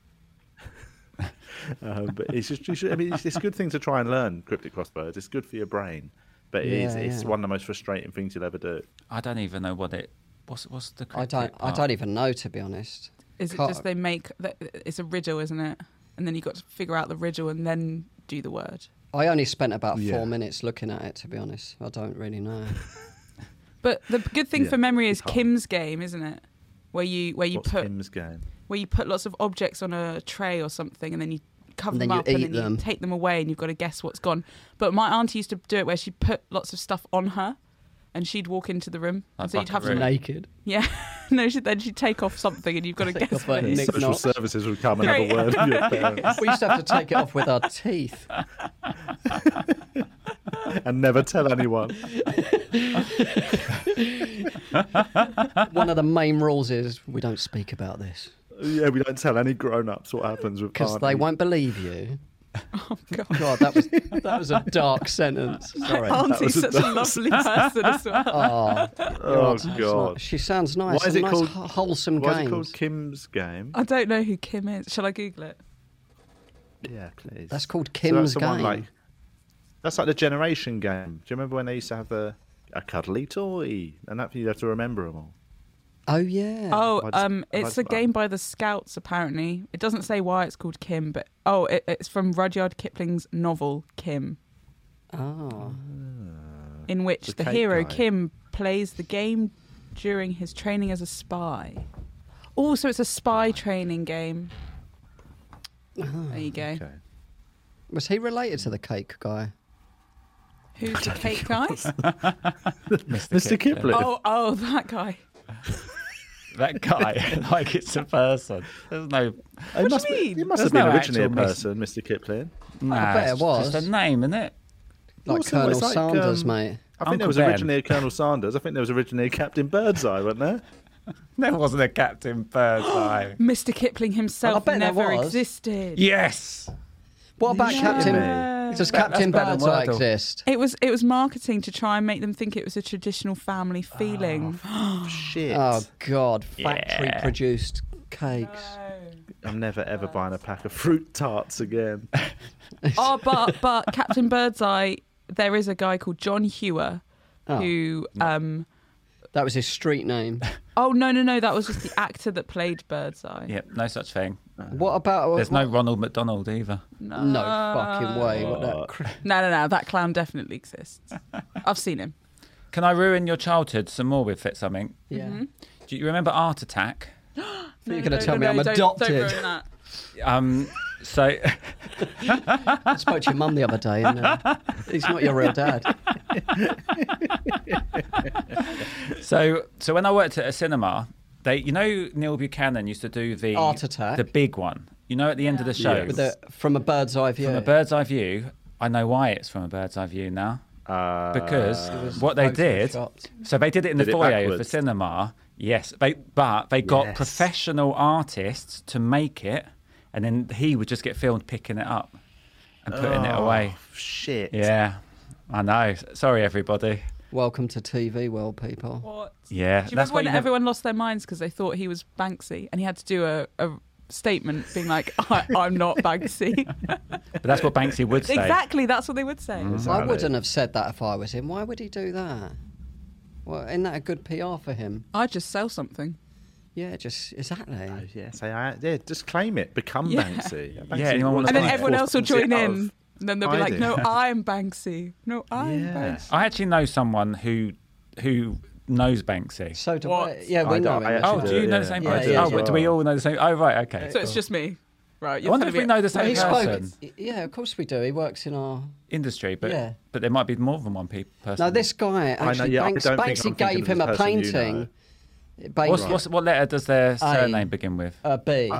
but it's just I mean it's a good thing to try and learn cryptic crosswords. It's good for your brain, but it's Yeah. one of the most frustrating things you'll ever do. I don't even know what it. What's the? I cryptic don't part? even know, to be honest. Is it Can't- just they make it's a riddle, isn't it? And then you got to figure out the riddle and then do the word. I only spent about 4 Yeah. minutes looking at it, to be honest. I don't really know. But the good thing Yeah, for memory is it's hard. Kim's game, isn't it? Where you What's put Tim's game? where you put lots of objects on a tray or something, and then you cover And then them you up and eat then them. you take them away, and you've got to guess what's gone. But my auntie used to do it where she put lots of stuff on her, and she'd walk into the room, Like and so you'd have to Buckaroo. Naked. yeah. No, then she'd take off something, and you've got to Take guess off what her it is. Nick Social Knox. services would come and have a word with your parents We used to have to take it off with our teeth. and never tell anyone. One of the main rules is we don't speak about this Yeah, we don't tell any grown-ups what happens with because they parties. won't believe you. Oh God. God, that was a dark sentence. Sorry. Auntie's was a such a lovely person as well. Oh, Oh that's God! nice. She sounds nice. Why is Some it nice, called- wholesome Why is games? it called Kim's game? I don't know who Kim is. Shall I Google it? Yeah, please. That's called So Kim's someone game. That's like the generation game. Do you remember when they used to have the a cuddly toy, and that you have to remember them all. Oh yeah. Oh, I'd it's a game by the Scouts. Apparently, it doesn't say why it's called Kim, but it's from Rudyard Kipling's novel Kim, Oh. in which The the cake hero guy. Kim plays the game during his training as a spy. Oh, so it's a spy training game. There you go. Okay. Was he related to the cake guy? Who's the cake guy? Mr. Kipling. Oh, that guy. That guy, like it's a person. There's no. It must, do you mean? It must There's have been no originally a actual person, Mr. Kipling. Nah, bet it it's was. just a name, isn't it? Like Also, Colonel it's like, Sanders, mate. I think there Uncle was Ben. originally a Colonel Sanders. I think there was originally a Captain Birdseye, wasn't there? There wasn't a Captain Birdseye. Mr. Kipling himself bet there never was. existed. Yes. What about Yeah. Captain? Me. Does That's Captain better than Birdseye Wordle. exist? It was marketing to try and make them think it was a traditional family feeling. Shit. Oh God, factory-produced cakes. I'm never ever buying a pack of fruit tarts again. Oh, but Captain Birdseye, there is a guy called John Hewer Oh. who. That was his street name. Oh no, that was just the actor that played Birdseye. Yep. No such thing. What about? There's no Ronald McDonald either. No fucking way. What that? No, that clown definitely exists. I've seen him. Can I ruin your childhood some more with Fit Something? Yeah. Do you remember Art Attack? You're going to tell me I'm don't adopted. ruin that. So I spoke to your mum the other day, and he's not your real dad. so when I worked at a cinema, Neil Buchanan used to do the Art Attack. the big one. At the end of the show, Yeah. With from a bird's eye view. from a bird's eye view. I know why it's from a bird's eye view now. Because what they did, photoshopped. so they did it in the Did it foyer of the backwards. cinema. Yes, they got Yes. professional artists to make it, and then he would just get filmed picking it up and putting it away. Shit. Yeah, I know. Sorry, everybody. Welcome to TV world, people. What? Yeah, Do you that's remember what when everyone lost their minds because they thought he was Banksy and he had to do a statement being like, I'm not Banksy. But that's what Banksy would say. Exactly, that's what they would say. I wouldn't have said that if I was him. Why would he do that? Well, isn't that a good PR for him? I'd just sell something. Yeah, just exactly. Just claim it. Become Yeah. Banksy. Yeah, anyone wants And then Right. everyone else will join in. And then they'll be like, hiding. no, I'm Banksy. No, I'm Yeah. Banksy. I actually know someone who knows Banksy. So do What? I. Yeah, we I know don't- him. I actually. Oh, actually do you know the yeah. same Yeah, person? yeah, Oh, but do we all know the same? Oh, right, okay. So it's just me. Right. I You're wonder telling if we me- know the Well, same he spoke. person. Yeah, of course we do. He works in our. Industry, but Yeah. but there might be more than one person. No, this guy actually. yeah, I Banks, don't think Banksy I'm thinking gave of him the a person you painting. What letter does their surname begin with? B.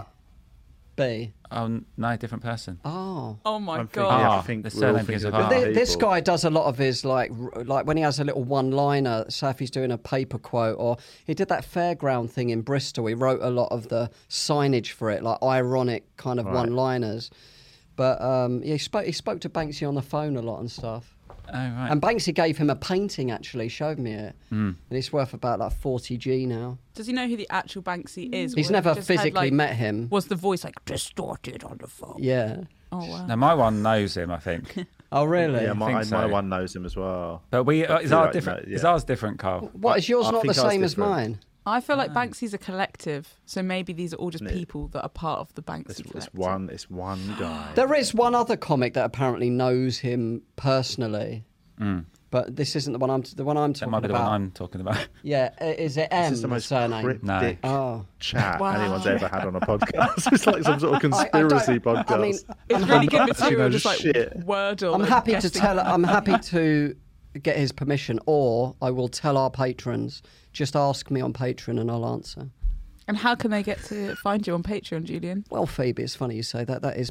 B. Oh no, different person. Oh. Oh my I'm thinking, God. yeah, I Ah, think the we're all surname thinking begins of with R. different This people. guy does a lot of his like when he has a little one-liner. So if he's doing a paper quote, or he did that fairground thing in Bristol. He wrote a lot of the signage for it, like ironic kind of Right. one-liners. But yeah, he spoke to Banksy on the phone a lot and stuff. Oh right. And Banksy gave him a painting. Actually, showed me it, Hmm. and it's worth about like 40G now. Does he know who the actual Banksy is? He's Or never just had, physically like- met him. Was the voice like distorted on the phone? Yeah. Oh wow. Now my one knows him, I think. Oh really? Yeah, my think so. one knows him as well. But is feel ours like different? no, yeah. Is ours different, Carl? What is yours I not the think ours same as different. mine? I feel like Banksy's a collective, so maybe these are all just No. people that are part of the Banksy It's collective. one guy. There is one other comic that apparently knows him personally, but this isn't the one I'm That talking might be the about. one I'm talking about. Yeah, is it M? This is the most surname? cryptic Oh. chat Wow. anyone's ever had on a podcast. It's like some sort of I don't- conspiracy podcast. I mean, It's really good She material, knows just like shit. Wordle. I'm and happy to guessing. tell. I'm happy to get his permission, or I will tell our patrons. Just ask me on Patreon, and I'll answer. And how can they get to find you on Patreon, Julian? Well, Phoebe, it's funny you say that. That is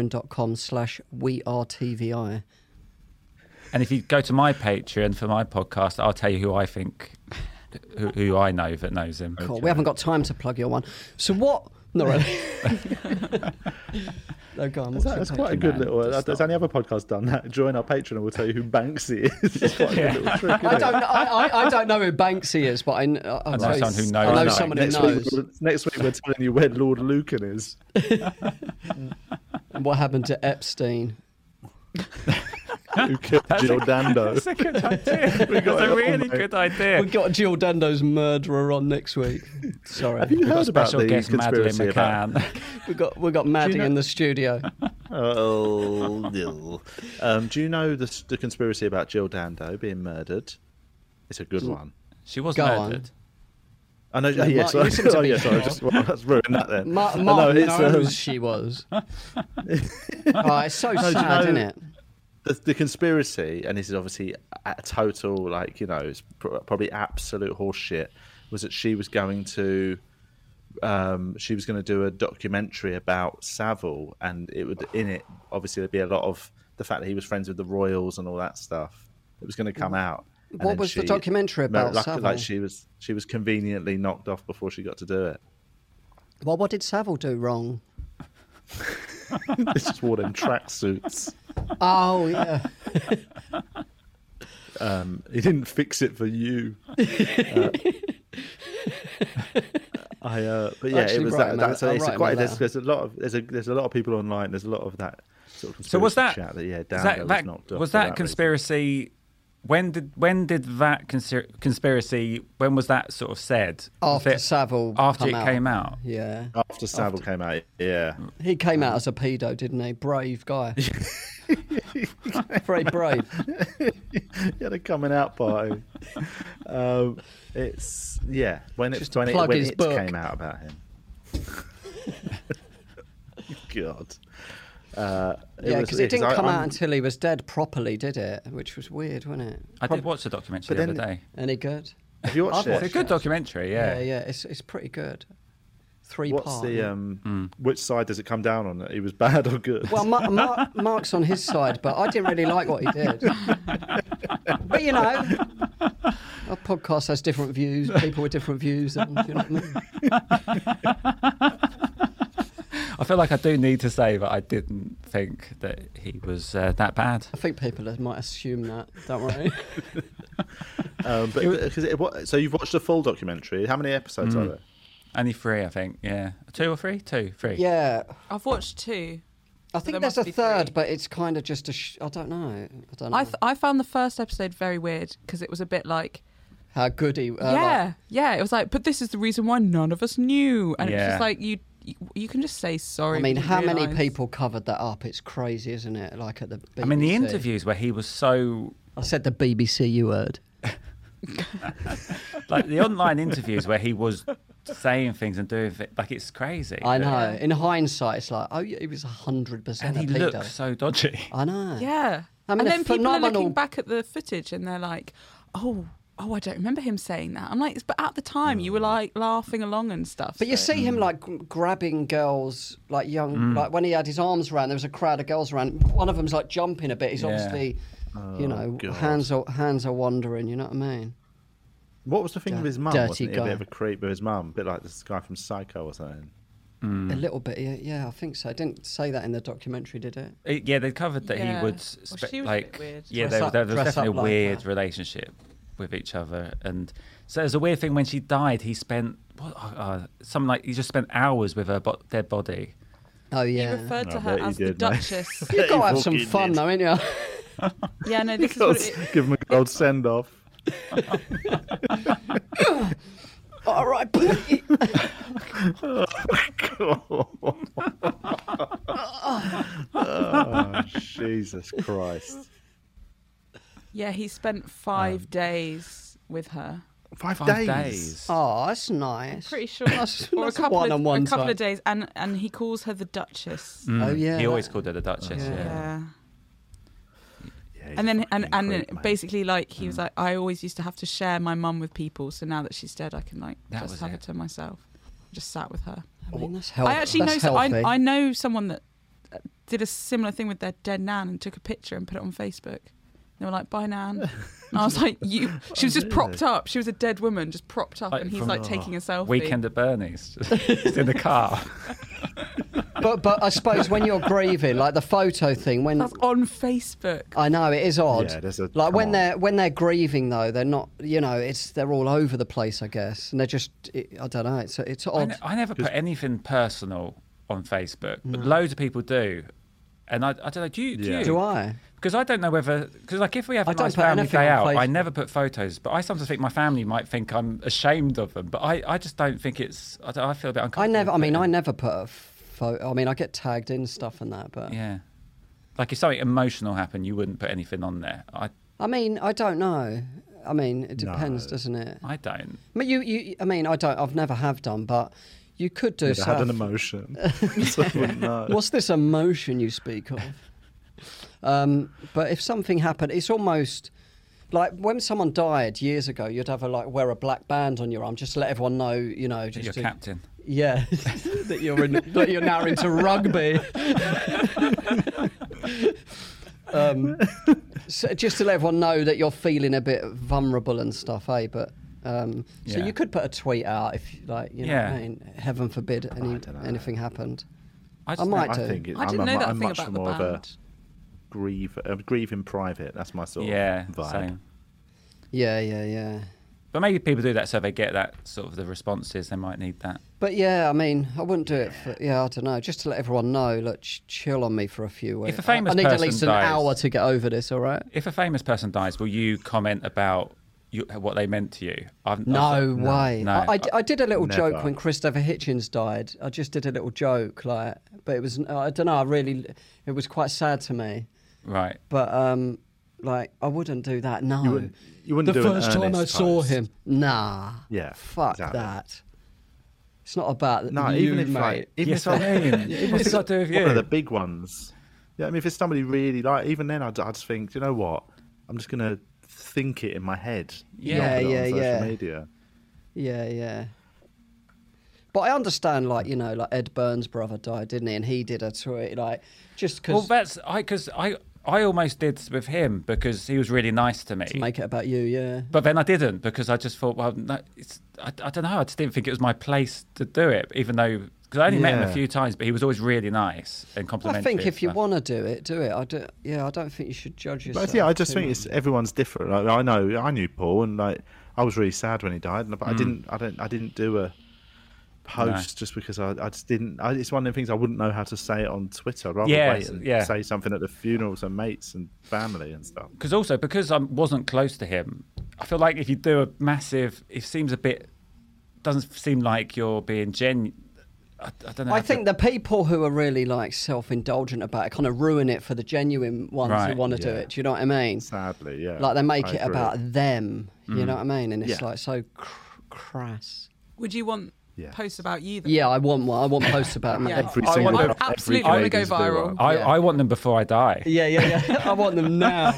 patreon.com/wearetvi. And if you go to my Patreon for my podcast, I'll tell you who I think, who I know that knows him. Cool. We haven't got time to plug your one. So what? Not really. No, go on. What's your That's quite a Patreon? good man. little. Just Has any other podcast done that? Join our Patreon and we'll tell you who Banksy is. It's quite a good little trick. I don't know who Banksy is, but I know know someone who knows. I know No, someone who next knows. Next week we're telling you where Lord Lucan is. And what happened to Epstein? Who killed Jill Dando? That's a good idea. That's a really good idea. We've got Jill Dando's murderer on next week. Sorry. Have you We've got heard about special the guest Madeline conspiracy about? McCann. We got Maddie know- in the studio. Oh, no. Do you know the conspiracy about Jill Dando being murdered? It's a good one. She was Go on. murdered. I know. Mark, Yes. you seem to be Let's ruin that then. Mark No, it's, knows she was. Oh, it's so No, do you sad, know- isn't it? The conspiracy, and this is obviously a total, like, it's probably absolute horseshit, was that she was going to do a documentary about Savile, and it would, in it, obviously there'd be a lot of the fact that he was friends with the royals and all that stuff. It was going to come out. And What then was the documentary about Savile? Like she was conveniently knocked off before she got to do it. Well, what did Savile do wrong? This just wore them tracksuits. Oh, yeah. He didn't fix it for you. But yeah, Actually, it was write that. him So a- it's I'll write quite. him a There's a lot of there's a lot of people online. There's a lot of that sort of conspiracy So was that chat that is Dando that knocked off was for that reason. conspiracy? When did that conspiracy? When was that sort of said? Was After Savile after come it out. came out. Yeah. After Savile came out? Yeah. He came out as a pedo, didn't he? Brave guy. Very brave. He had a coming out party. It's when Just when plug his it book. came out about him. God. Yeah, because it didn't come out until he was dead properly, did it? Which was weird, wasn't it? I did watch the documentary But the then- other day. Any good? Have you watched I've it? It's a good documentary, yeah. Yeah, it's pretty good. Three What's part. the which side does it come down on? That he was bad or good? Well, Mark's on his side, but I didn't really like what he did. But you know, our podcast has different views. People with different views. And, you know what I mean? I feel like I do need to say that I didn't think that he was that bad. I think people might assume that. Don't worry. So you've watched the full documentary. How many episodes are there? Only 3, I think. Yeah, 2 or 3? 2, 3. Yeah, I've watched 2. I think there there's must a be third, 3. but it's kind of just I don't know. I found the first episode very weird because it was a bit like, How good he. yeah. It was like, but this is the reason why none of us knew, and it was Yeah. just like you can just say sorry. I mean, we didn't how many realise. people covered that up? It's crazy, isn't it? Like at the BBC. I mean, the interviews where he was so... I said the BBC, you heard. Like, the online interviews where he was saying things and doing things, like, it's crazy. I know. Yeah. In hindsight, it's like, oh, yeah, he was 100% And a he pedo. looks so dodgy. I know. Yeah. I mean, and a then people are phenomenal- looking back at the footage and they're like, oh, I don't remember him saying that. I'm like, but at the time you were like laughing along and stuff. But you so- see him like grabbing girls, like young, like when he had his arms around, there was a crowd of girls around. One of them's like jumping a bit. He's Yeah. obviously, you know, God. hands are wandering. You know what I mean? What was the thing with his mum? Dirty Wasn't he a guy. bit of a creep with his mum? A bit like this guy from Psycho or something. A little bit. Yeah, I think so. I didn't say that in the documentary, did it? Yeah, they covered that Yeah. he would... Well, she was a bit like, weird. yeah, Dress there was up definitely a like weird that. relationship with each other. And so there's a weird thing when she died, he spent... something like... He just spent hours with her dead body. Oh He yeah. referred I to her bet he as the did, mate. Duchess. You've got to have He some fucking fun, did. though, ain't you? Yeah, no, this is what it, Give him a good old send off. All right, Peggy. Oh, Jesus Christ. yeah, he spent 5 days with her. 5 5 days. days. Oh, that's nice. Pretty sure, That's- or a that's couple one-on-one of time. days, and he calls her the Duchess. Oh yeah. He always called her the Duchess, Yeah. yeah. Yeah. Yeah, he's And then a fucking and creep, mate. basically like he was like, I always used to have to share my mum with people, so now that she's dead, I can like That just was have it. it to myself. Just sat with her. I mean, that's healthy. I actually know that's so healthy. I know someone that did a similar thing with their dead nan and took a picture and put it on Facebook. They were like, "Bye, nan." And I was like, "You." She was just propped up. She was a dead woman, just propped up, Like and he's from- like taking a selfie. Weekend at Bernie's, just in the car. But I suppose when you're grieving, like the photo thing, when That's on Facebook. I know it is odd. Yeah, there's a- like come when on. they're grieving though, they're not. You know, they're all over the place, I guess, and they're just. I don't know. It's odd. I never put anything personal on Facebook, but loads of people do. And I don't know, do you? Yeah. Do I? Because I don't know whether, because like if we have I a don't nice put family anything day on out, I Facebook. never put photos. But I sometimes think my family might think I'm ashamed of them. But I just don't think it's. I feel a bit uncomfortable. I never put a photo. I mean, I get tagged in stuff and that, but Yeah. Like if something emotional happened, you wouldn't put anything on there. I mean, I don't know. I mean, it depends, No. doesn't it? I don't. I mean, you. I mean, I don't. I've never have done, but you could do. Never had an stuff. emotion. So I wouldn't know. What's this emotion you speak of? But if something happened, it's almost like when someone died years ago. You'd have wear a black band on your arm just to let everyone know, you know, just You're to, captain. yeah, that you're now into rugby. So just to let everyone know that you're feeling a bit vulnerable and stuff, eh? But so Yeah. you could put a tweet out if, like, you know, Yeah. what I mean, heaven forbid don't know. anything happened. I I might I do. think I didn't know that I'm thing much about the more of a band. grieve in private. That's my sort Yeah, of vibe. same. Yeah. But maybe people do that so they get that sort of the responses. They might need that. But yeah, I mean, I wouldn't do it for, I don't know, just to let everyone know, look, chill on me for a few weeks. If a famous I need at person least an dies- hour to get over this, all right? If a famous person dies, will you comment about what they meant to you? No way. No. I did a little joke Never. when Christopher Hitchens died. I just did a little joke, like, but it was, I don't know, it was quite sad to me. Right. But, like, I wouldn't do that, no. You wouldn't The do an first time I earnest saw post. him. Nah. Yeah, Fuck exactly. that. It's not about No, you, even if mate. like, even Yes, if I mean, what's it got to do with one of you? the big ones. Yeah, I mean, if it's somebody really like, even then, I'd just think, you know what? I'm just gonna think it in my head. Yeah, not put it yeah, on social yeah. media. Yeah. But I understand, like, you know, like Ed Burns' brother died, didn't he? And he did a tweet, like, just Well, because because I almost did with him because he was really nice to me. to make it about you, yeah. But then I didn't because I just thought, well, no, I don't know. I just didn't think it was my place to do it, even though because I only met him a Yeah. few times, but he was always really nice and I complimentary. think and if you stuff. want to do it, do it. I don't think you should judge yourself. But yeah, I just too think much. it's everyone's different. Like, I knew Paul, and like I was really sad when he died, but I didn't do a post just because I just didn't. It's one of the things I wouldn't know how to say it on Twitter. I'd rather Yeah, wait and yeah. say something at the funerals and mates and family and stuff. Because I wasn't close to him, I feel like if you do a massive, it seems a bit, doesn't seem like you're being genuine. I don't know. I think the people who are really like self-indulgent about it kind of ruin it for the genuine ones who Right, want to do yeah. it. Do you know what I mean? Sadly, yeah. Like they make I it agree. about them. You know what I mean? And it's Yeah. like so crass. Would you want Yeah. posts about you? Then? Yeah, I want one. I want posts about me. Yeah. Every I single want every to- absolutely grade want to go is the viral. one. I, Yeah. I want them before I die. Yeah. I want them now.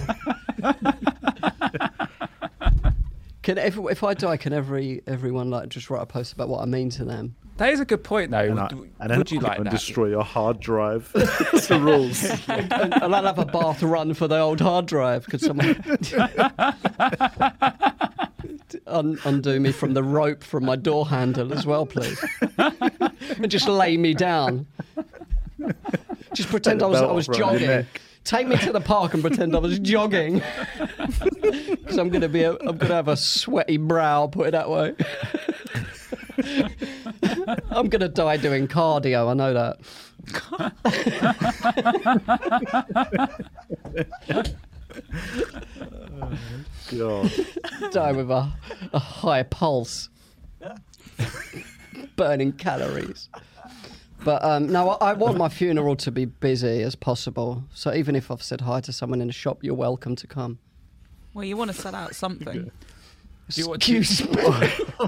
Can if I die, can everyone like just write a post about what I mean to them? That is a good point, though. And then Would you I'll like go and that? destroy your hard drive. It's the rules. And I'll have a bath run for the old hard drive. Could someone undo me from the rope from my door handle as well, please? And just lay me down. Just pretend I Take the was belt off around your jogging. neck. Take me to the park and pretend I was jogging. Because I'm gonna have a sweaty brow. Put it that way. I'm gonna die doing cardio. I know that. God. Die with a high pulse, burning calories. But no, I want my funeral to be busy as possible. So even if I've said hi to someone in a shop, you're welcome to come. Well, you want to set out something. Excuse me. Sorry,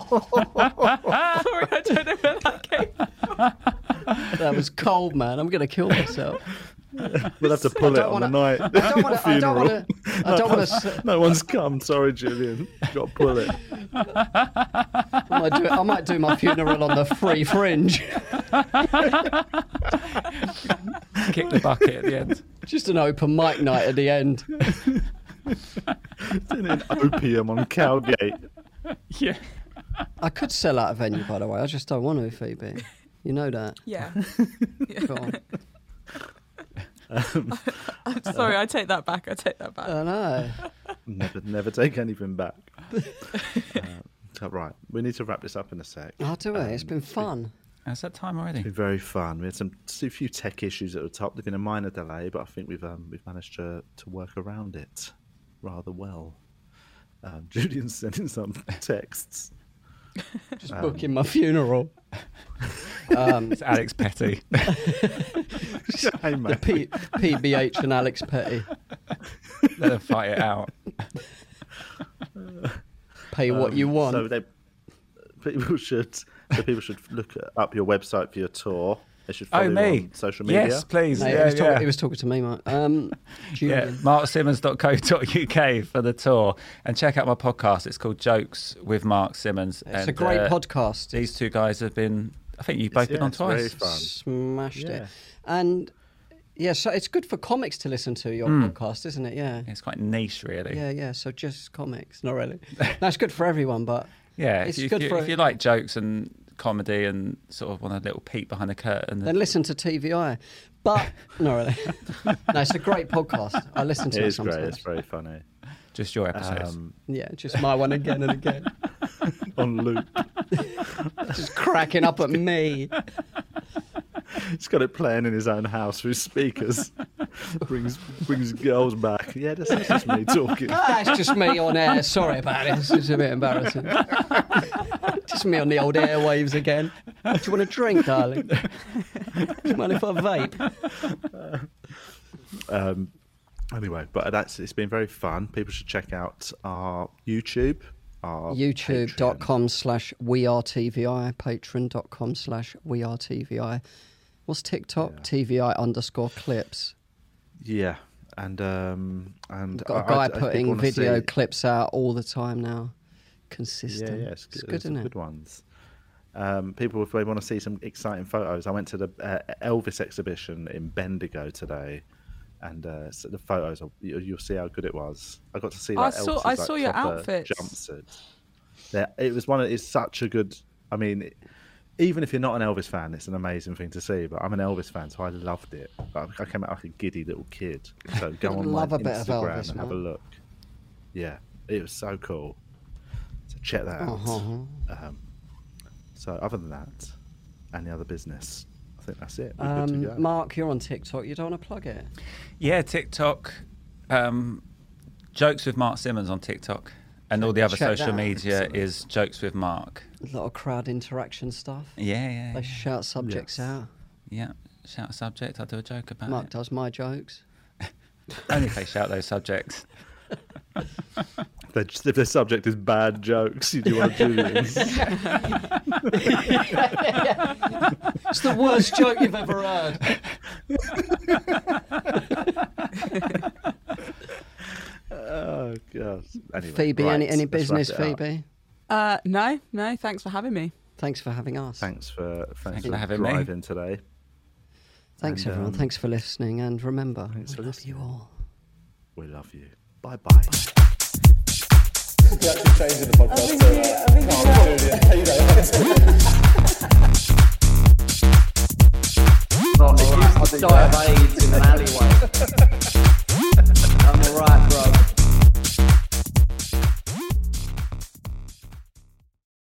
I don't know where that came. That was cold, man. I'm gonna kill myself. We'll have to pull it on the night. I don't want to. No one's come. Sorry, Julian. Got to pull it. I might do my funeral on the free fringe. Kick the bucket at the end. Just an open mic night at the end. In opium on Cowgate. Yeah. I could sell out a venue, by the way. I just don't want to, Phoebe. You know that. Yeah. Go on. I'm sorry, I take that back. I know. Never take anything back. Right, we need to wrap this up in a sec. I'll do it. It's been fun. How's that time already? It's been very fun. We had a few tech issues at the top. There's been a minor delay, but I think we've managed to work around it rather well. Julian's sending some texts. Just booking my funeral. It's Alex Petty. Hey, mate. PBH and Alex Petty. Let them fight it out. Pay what you want. So people should look up your website for your tour. They should follow you on social media. Yes, please. No, he was talking to me, Mark. Julian. marksimmons.co.uk for the tour. And check out my podcast. It's called Jokes with Mark Simmons. It's a great podcast. These two guys have been, I think you've both been on twice. Very fun. Smashed it. And so it's good for comics to listen to your podcast, isn't it? Yeah. It's quite niche, really. Yeah. So just comics. Not really. No, it's good for everyone, but yeah, it's if you like jokes and comedy and sort of want a little peek behind the curtain, then listen to TVI. But not really. No, it's a great podcast. I listen to it sometimes. Great. It's very funny. Just your episodes. Yeah, just my one again and again. On loop. Just cracking up at me. He's got it playing in his own house through speakers. brings girls back. Yeah, that's just me talking. It's just me on air. Sorry about it. It's a bit embarrassing. Just me on the old airwaves again. Do you want a drink, darling? Do you mind if I vape? Anyway, but it's been very fun. People should check out our YouTube. YouTube.com/wearetvi, patreon.com/wearetvi. What's TikTok? TVI_clips. Yeah, and we've got a guy putting video clips out all the time now. Consistent. Yeah, it's good, isn't it? Good ones. People, if they want to see some exciting photos, I went to the Elvis exhibition in Bendigo today, and so the photos, you'll see how good it was. I got to see. I saw your outfits. Jumpsuits. It's such a good. I mean, even if you're not an Elvis fan, it's an amazing thing to see. But I'm an Elvis fan, so I loved it. I came out like a giddy little kid. So go on my Instagram and have a look. Yeah, it was so cool. So check that out. So other than that, any other business? I think that's it. We're good to go. Mark, you're on TikTok. You don't want to plug it? Yeah, TikTok. Jokes with Mark Simmons on TikTok. And all the other social media is Jokes with Mark. A lot of crowd interaction stuff. Yeah. They shout subjects out. Yeah, shout a subject. I'll do a joke about Mark it. does my jokes. Only if they shout those subjects. If the subject is bad jokes, you do want to do this. It's the worst joke you've ever heard. Oh God! Anyway, Phoebe, right, any business, let's wrap it Phoebe? No. Thanks for having me. Thanks for having us. Thanks for having me. driving today. Thanks, everyone. Thanks for listening. And remember, we love you all. We love you. Bye-bye. We're actually changing the podcast. Die of AIDS in an alleyway. I'm alright, bro.